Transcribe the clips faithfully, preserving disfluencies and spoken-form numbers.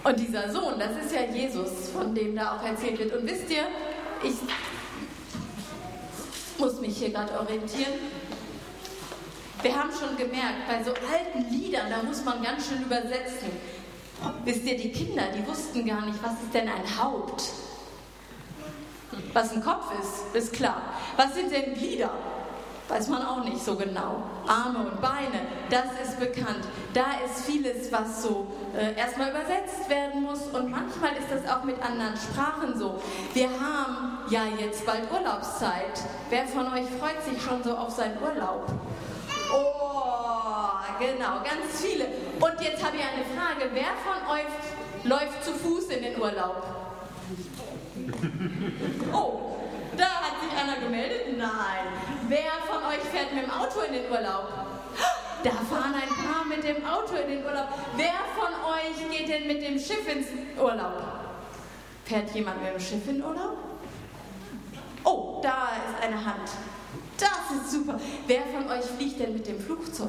Und dieser Sohn, das ist ja Jesus, von dem da auch erzählt wird. Und wisst ihr, ich muss mich hier gerade orientieren. Wir haben schon gemerkt, bei so alten Liedern, da muss man ganz schön übersetzen. Wisst ihr, die Kinder, die wussten gar nicht, was ist denn ein Haupt? Was ein Kopf ist, ist klar. Was sind denn Glieder? Weiß man auch nicht so genau. Arme und Beine, das ist bekannt. Da ist vieles, was so äh, erstmal übersetzt werden muss. Und manchmal ist das auch mit anderen Sprachen so. Wir haben ja jetzt bald Urlaubszeit. Wer von euch freut sich schon so auf seinen Urlaub? Oh, genau, ganz viele. Und jetzt habe ich eine Frage. Wer von euch läuft zu Fuß in den Urlaub? Oh, da hat sich einer gemeldet? Nein. Wer von euch fährt mit dem Auto in den Urlaub? Da fahren ein paar mit dem Auto in den Urlaub. Wer von euch geht denn mit dem Schiff ins Urlaub? Fährt jemand mit dem Schiff in Urlaub? Oh, da ist eine Hand. Das ist super. Wer von euch fliegt denn mit dem Flugzeug?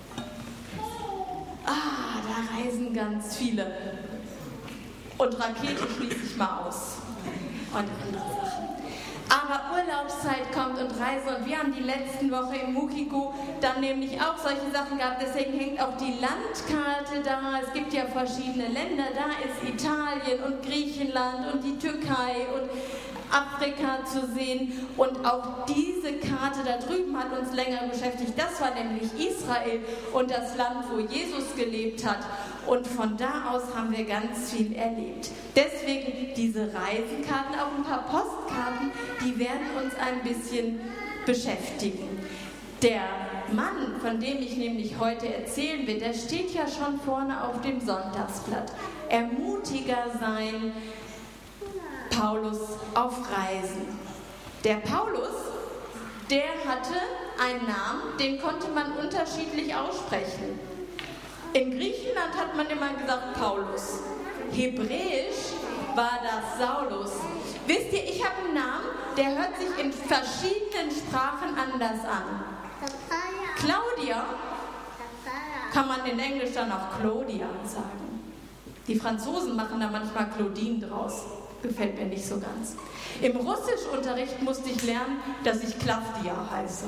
Ah, da reisen ganz viele. Und Rakete schließe ich mal aus. Und andere Sachen. Aber Urlaubszeit kommt und Reise und wir haben die letzten Woche im Mukiko dann nämlich auch solche Sachen gehabt, deswegen hängt auch die Landkarte da, es gibt ja verschiedene Länder, da ist Italien und Griechenland und die Türkei und Afrika zu sehen und auch diese Karte da drüben hat uns länger beschäftigt, das war nämlich Israel und das Land, wo Jesus gelebt hat und von da aus haben wir ganz viel erlebt. Deswegen diese Reisekarten, auch ein paar Postkarten, die werden uns ein bisschen beschäftigen. Der Mann, von dem ich nämlich heute erzählen will, der steht ja schon vorne auf dem Sonntagsblatt. Ermutiger sein, Paulus auf Reisen. Der Paulus, der hatte einen Namen, den konnte man unterschiedlich aussprechen. In Griechenland hat man immer gesagt Paulus. Hebräisch war das Saulus. Wisst ihr, ich habe einen Namen, der hört sich in verschiedenen Sprachen anders an. Claudia kann man in Englisch dann auch Claudia sagen. Die Franzosen machen da manchmal Claudine draus. Gefällt mir nicht so ganz. Im Russischunterricht musste ich lernen, dass ich Klavdia heiße.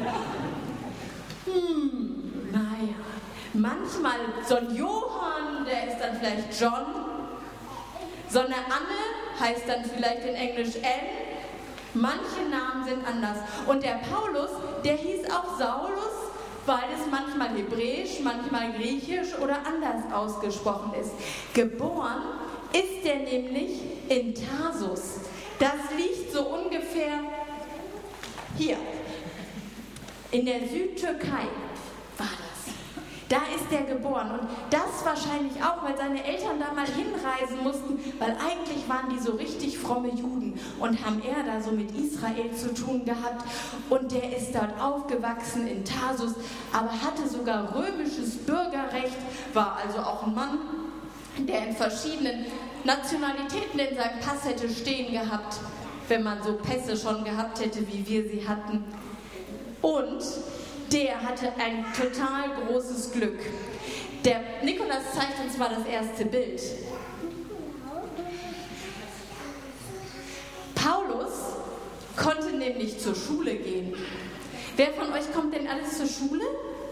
Hm, naja. Manchmal so ein Johann, der ist dann vielleicht John. So eine Anne heißt dann vielleicht in Englisch Anne. Manche Namen sind anders. Und der Paulus, der hieß auch Saulus, weil es manchmal hebräisch, manchmal griechisch oder anders ausgesprochen ist. Geboren ist er nämlich in Tarsus. Das liegt so ungefähr hier, in der Südtürkei war das. Da ist er geboren und das wahrscheinlich auch, weil seine Eltern da mal hinreisen mussten, weil eigentlich waren die so richtig fromme Juden und haben eher da so mit Israel zu tun gehabt und der ist dort aufgewachsen in Tarsus, aber hatte sogar römisches Bürgerrecht, war also auch ein Mann, der in verschiedenen Nationalitäten in seinem Pass hätte stehen gehabt, wenn man so Pässe schon gehabt hätte, wie wir sie hatten. Und der hatte ein total großes Glück. Der Nikolas zeigt uns mal das erste Bild. Paulus konnte nämlich zur Schule gehen. Wer von euch kommt denn alles zur Schule?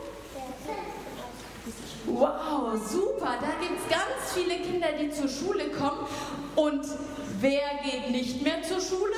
Wow, super, da gibt es ganz viele Kinder, die zur Schule kommen. Und wer geht nicht mehr zur Schule?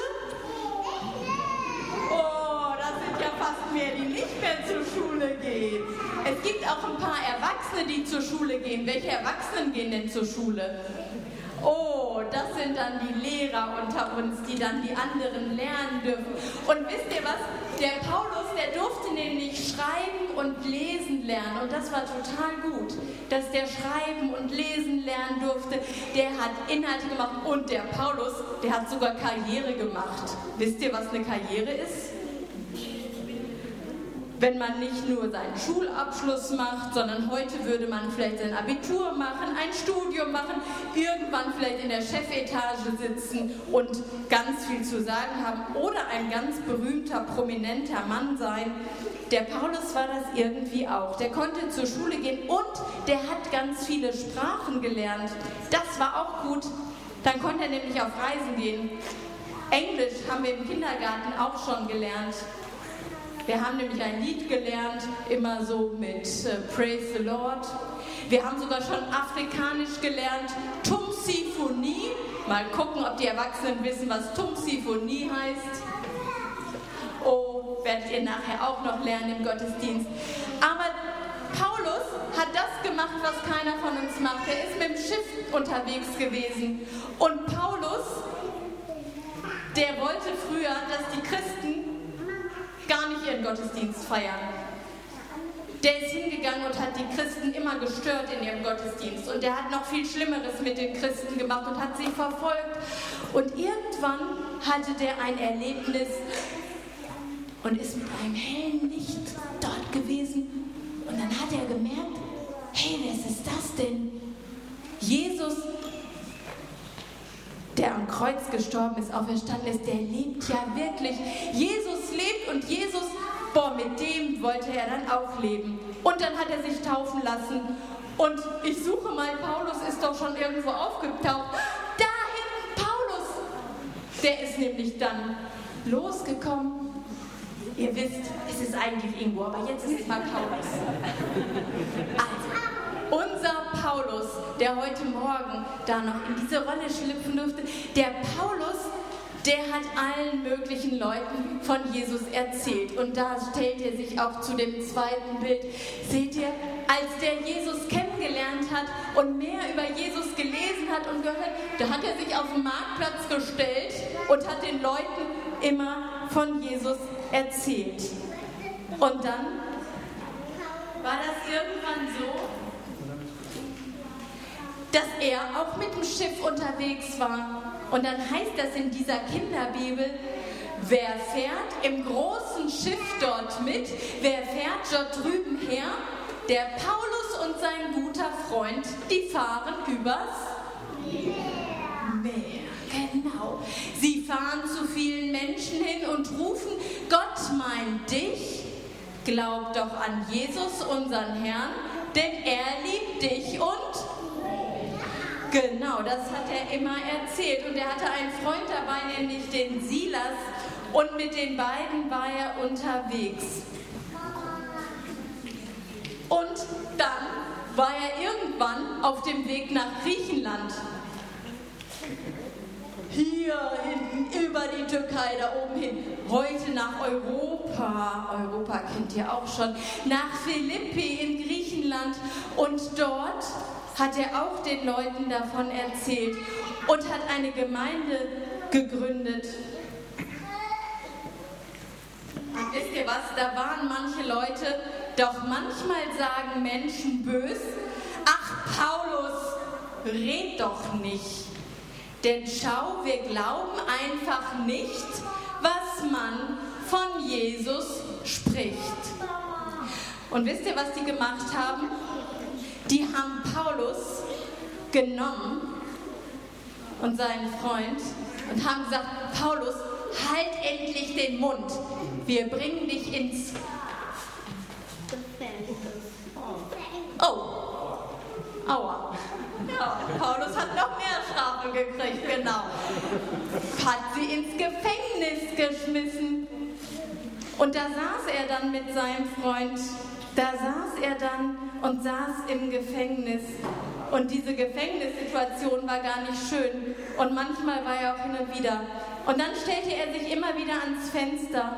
Oh, das sind ja fast mehr, die nicht mehr zur Schule gehen. Es gibt auch ein paar Erwachsene, die zur Schule gehen. Welche Erwachsenen gehen denn zur Schule? Oh, das sind dann die Lehrer unter uns, die dann die anderen lernen dürfen. Und wisst ihr was? Der Paulus, der durfte nämlich schreiben und lesen lernen. Und das war total gut, dass der schreiben und lesen lernen durfte. Der hat Inhalte gemacht und der Paulus, der hat sogar Karriere gemacht. Wisst ihr, was eine Karriere ist? Wenn man nicht nur seinen Schulabschluss macht, sondern heute würde man vielleicht sein Abitur machen, ein Studium machen, irgendwann vielleicht in der Chefetage sitzen und ganz viel zu sagen haben oder ein ganz berühmter, prominenter Mann sein. der Paulus war das irgendwie auch. Der konnte zur Schule gehen und der hat ganz viele Sprachen gelernt. Das war auch gut. Dann konnte er nämlich auf Reisen gehen. Englisch haben wir im Kindergarten auch schon gelernt. Wir haben nämlich ein Lied gelernt, immer so mit äh, Praise the Lord. Wir haben sogar schon Afrikanisch gelernt, Tumsifonie. Mal gucken, ob die Erwachsenen wissen, was Tumsifonie heißt. Oh, werdet ihr nachher auch noch lernen im Gottesdienst. Aber Paulus hat das gemacht, was keiner von uns macht. Er ist mit dem Schiff unterwegs gewesen. Und Paulus, der wollte früher, dass die Christen gar nicht ihren Gottesdienst feiern. Der ist hingegangen und hat die Christen immer gestört in ihrem Gottesdienst. Und der hat noch viel Schlimmeres mit den Christen gemacht und hat sie verfolgt. Und irgendwann hatte der ein Erlebnis und ist mit einem hellen Licht dort gewesen. Und dann hat er gemerkt, hey, wer ist das denn? Jesus, der am Kreuz gestorben ist, auferstanden ist, der lebt ja wirklich. Jesus lebt und Jesus, boah, mit dem wollte er dann auch leben. Und dann hat er sich taufen lassen. Und ich suche mal, Paulus ist doch schon irgendwo aufgetaucht. Da hinten, Paulus! Der ist nämlich dann losgekommen. Ihr wisst, es ist eigentlich Ingo, aber jetzt ist es mal Paulus. Also, unser Paulus, der heute Morgen da noch in diese Rolle schlüpfen durfte, der Paulus, der hat allen möglichen Leuten von Jesus erzählt. Und da stellt er sich auch zu dem zweiten Bild. Seht ihr, als der Jesus kennengelernt hat und mehr über Jesus gelesen hat und gehört, da hat er sich auf den Marktplatz gestellt und hat den Leuten immer von Jesus erzählt. Und dann war das irgendwann so, dass er auch mit dem Schiff unterwegs war. Und dann heißt das in dieser Kinderbibel, wer fährt im großen Schiff dort mit, wer fährt dort drüben her? Der Paulus und sein guter Freund, die fahren übers Meer. Genau. Sie fahren zu vielen Menschen hin und rufen, Gott meint dich, glaub doch an Jesus, unseren Herrn, denn er liebt dich und genau, das hat er immer erzählt. Und er hatte einen Freund dabei, nämlich den Silas. Und mit den beiden war er unterwegs. Und dann war er irgendwann auf dem Weg nach Griechenland. Hier hinten, über die Türkei, da oben hin. Heute nach Europa. Europa kennt ihr auch schon. Nach Philippi in Griechenland. Und dort hat er auch den Leuten davon erzählt und hat eine Gemeinde gegründet. Und wisst ihr was, da waren manche Leute, doch manchmal sagen Menschen bös, ach Paulus, red doch nicht. Denn schau, wir glauben einfach nicht, was man von Jesus spricht. Und wisst ihr, was die gemacht haben? Die haben Paulus genommen und seinen Freund und haben gesagt, Paulus, halt endlich den Mund. Wir bringen dich ins... Oh, aua. Ja, Paulus hat noch mehr Strafe gekriegt, genau. Hat sie ins Gefängnis geschmissen. Und da saß er dann mit seinem Freund, da saß er dann und saß im Gefängnis. Und diese Gefängnissituation war gar nicht schön. Und manchmal war er auch hin und wieder. Und dann stellte er sich immer wieder ans Fenster.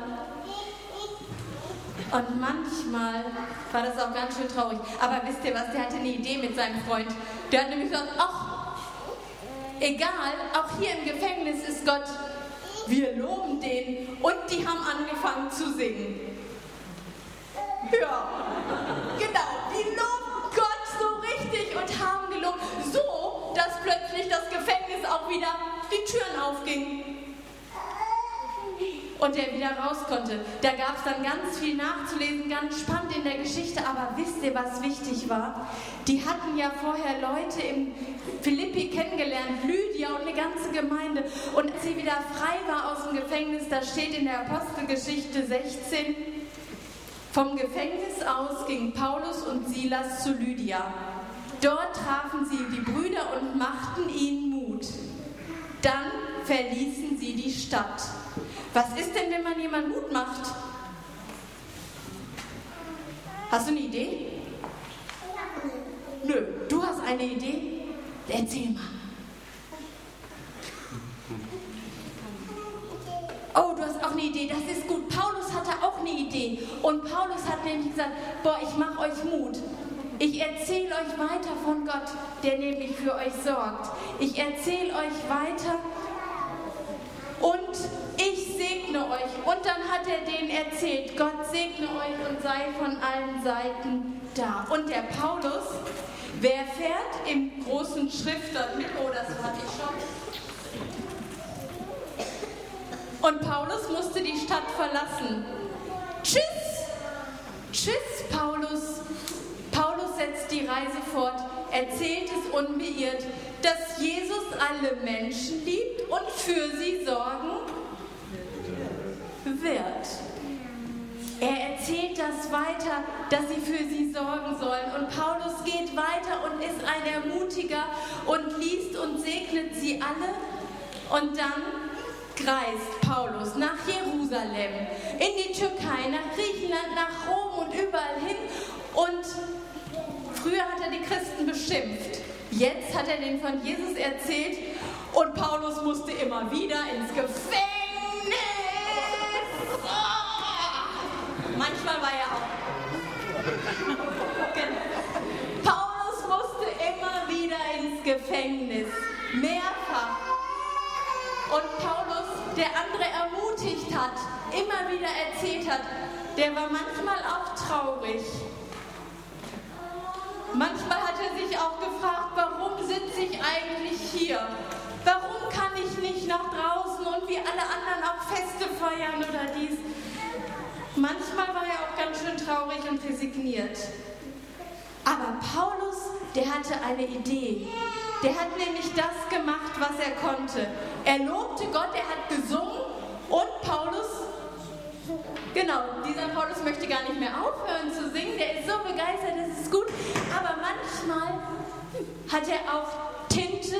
Und manchmal war das auch ganz schön traurig. Aber wisst ihr was, der hatte eine Idee mit seinem Freund. Der hat nämlich gesagt, ach, egal, auch hier im Gefängnis ist Gott. Wir loben den. Und die haben angefangen zu singen. Ja, genau, die loben Gott so richtig und haben gelobt, so, dass plötzlich das Gefängnis auch wieder die Türen aufgingen und er wieder raus konnte. Da gab es dann ganz viel nachzulesen, ganz spannend in der Geschichte, aber wisst ihr, was wichtig war? Die hatten ja vorher Leute in Philippi kennengelernt, Lydia und eine ganze Gemeinde. Und als sie wieder frei war aus dem Gefängnis, da steht in der Apostelgeschichte sechzehn, Vom Gefängnis aus gingen Paulus und Silas zu Lydia. Dort trafen sie die Brüder und machten ihnen Mut. Dann verließen sie die Stadt. Was ist denn, wenn man jemand Mut macht? Hast du eine Idee? Nö, du hast eine Idee? Erzähl mal. Oh, du hast auch eine Idee, das ist gut. Paulus hatte auch eine Idee. Und Paulus hat nämlich gesagt, boah, ich mache euch Mut. Ich erzähle euch weiter von Gott, der nämlich für euch sorgt. Ich erzähle euch weiter und ich segne euch. Und dann hat er denen erzählt, Gott segne euch und sei von allen Seiten da. Und der Paulus, wer fährt im großen Schriftstern mit? Oh, das hatte ich schon. Und Paulus musste die Stadt verlassen. Tschüss! Tschüss, Paulus! Paulus setzt die Reise fort, erzählt es unbeirrt, dass Jesus alle Menschen liebt und für sie sorgen wird. Er erzählt das weiter, dass sie für sie sorgen sollen. Und Paulus geht weiter und ist ein Ermutiger und liest und segnet sie alle. Und dann reist Paulus nach Jerusalem, in die Türkei, nach Griechenland, nach Rom und überall hin. Und früher hat er die Christen beschimpft. Jetzt hat er denen von Jesus erzählt und Paulus musste immer wieder ins Gefängnis. Oh! Manchmal war er auch. Paulus musste immer wieder ins Gefängnis. Mehrfach. Und Paulus, der andere ermutigt hat, immer wieder erzählt hat, der war manchmal auch traurig. Manchmal hat er sich auch gefragt, warum sitze ich eigentlich hier? Warum kann ich nicht nach draußen und wie alle anderen auch Feste feiern oder dies? Manchmal war er auch ganz schön traurig und resigniert. Aber Paulus, der hatte eine Idee. Der hat nämlich das gemacht, was er konnte. Er lobte Gott, er hat gesungen und Paulus, genau, dieser Paulus möchte gar nicht mehr aufhören zu singen, der ist so begeistert, das ist gut. Aber manchmal hat er auch Tinte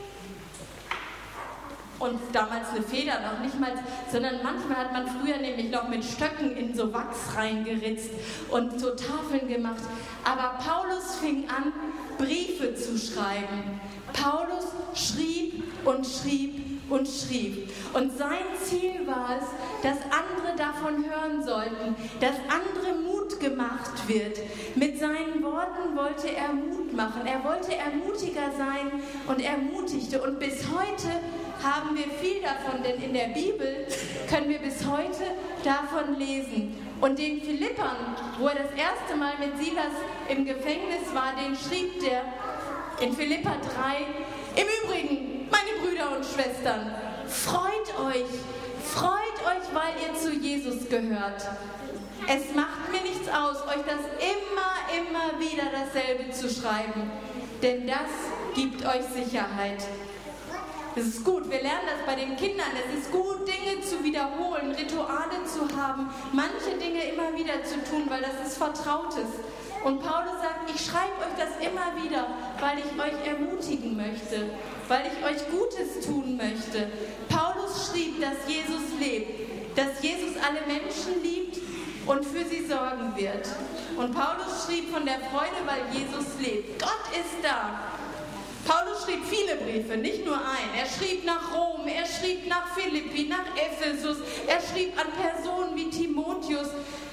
und damals eine Feder noch nicht mal, sondern manchmal hat man früher nämlich noch mit Stöcken in so Wachs reingeritzt und so Tafeln gemacht. Aber Paulus fing an, Briefe zu schreiben. Paulus schrieb und schrieb und schrieb. Und sein Ziel war es, dass andere davon hören sollten, dass andere Mut gemacht wird. Mit seinen Worten wollte er Mut machen. Er wollte Ermutiger sein und ermutigte. Und bis heute haben wir viel davon, denn in der Bibel können wir bis heute davon lesen. Und den Philippern, wo er das erste Mal mit Silas im Gefängnis war, den schrieb der in Philipper drei, im Übrigen, meine Brüder und Schwestern, freut euch, freut euch, weil ihr zu Jesus gehört. Es macht mir nichts aus, euch das immer, immer wieder dasselbe zu schreiben, denn das gibt euch Sicherheit. Es ist gut, wir lernen das bei den Kindern, es ist gut, Dinge zu wiederholen, Rituale zu haben, manche Dinge immer wieder zu tun, weil das ist Vertrautes. Und Paulus sagt, ich schreibe euch das immer wieder, weil ich euch ermutigen möchte, weil ich euch Gutes tun möchte. Paulus schrieb, dass Jesus lebt, dass Jesus alle Menschen liebt und für sie sorgen wird. Und Paulus schrieb von der Freude, weil Jesus lebt. Gott ist da. Paulus schrieb viele Briefe, nicht nur einen. Er schrieb nach Rom, er schrieb nach Philippi, nach Ephesus, er schrieb an Personen wie Timotheus.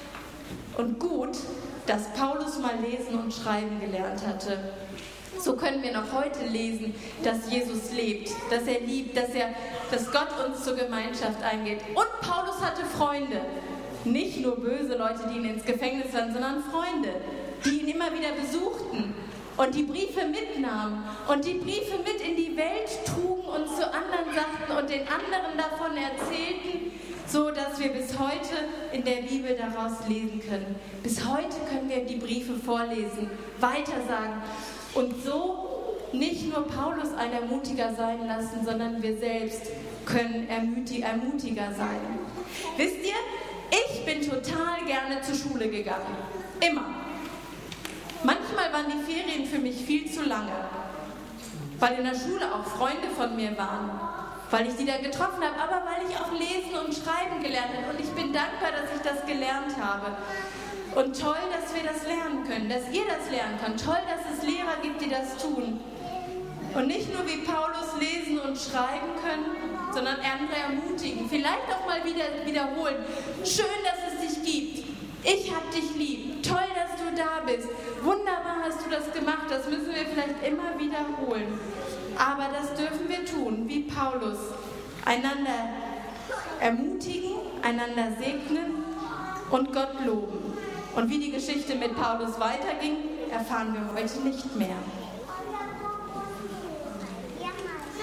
Und gut, dass Paulus mal lesen und schreiben gelernt hatte. So können wir noch heute lesen, dass Jesus lebt, dass er liebt, dass, er, dass Gott uns zur Gemeinschaft eingeht. Und Paulus hatte Freunde. Nicht nur böse Leute, die ihn ins Gefängnis waren, sondern Freunde, die ihn immer wieder besuchten und die Briefe mitnahmen und die Briefe mit in die Welt trugen und zu anderen sagten und den anderen davon erzählten, so dass wir bis heute in der Bibel daraus lesen können. Bis heute können wir die Briefe vorlesen, weitersagen und so nicht nur Paulus ein Ermutiger sein lassen, sondern wir selbst können Ermutiger sein. Wisst ihr, ich bin bin total gerne zur Schule gegangen. Immer. Manchmal waren die Ferien für mich viel zu lange, weil in der Schule auch Freunde von mir waren, weil ich die da getroffen habe, aber weil ich auch lesen und schreiben gelernt habe. Und ich bin dankbar, dass ich das gelernt habe. Und toll, dass wir das lernen können, dass ihr das lernen könnt. Toll, dass es Lehrer gibt, die das tun. Und nicht nur wie Paulus lesen und schreiben können, sondern andere ermutigen. Vielleicht auch mal wieder wiederholen. Schön, dass es dich gibt. Ich hab dich lieb. Toll, dass du da bist. Wunderbar hast du das gemacht. Das müssen wir vielleicht immer wiederholen. Aber das dürfen wir tun, wie Paulus. Einander ermutigen, einander segnen und Gott loben. Und wie die Geschichte mit Paulus weiterging, erfahren wir heute nicht mehr.